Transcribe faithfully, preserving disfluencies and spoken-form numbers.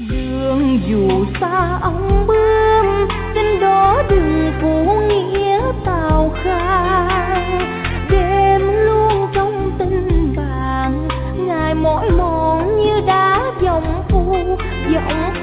Đường dù xa ông bướm, trên đó đừng phụ nghĩa tào khang. Đêm luôn trong tình bạn, ngày mỏi mòn như đá dòng phu, dòng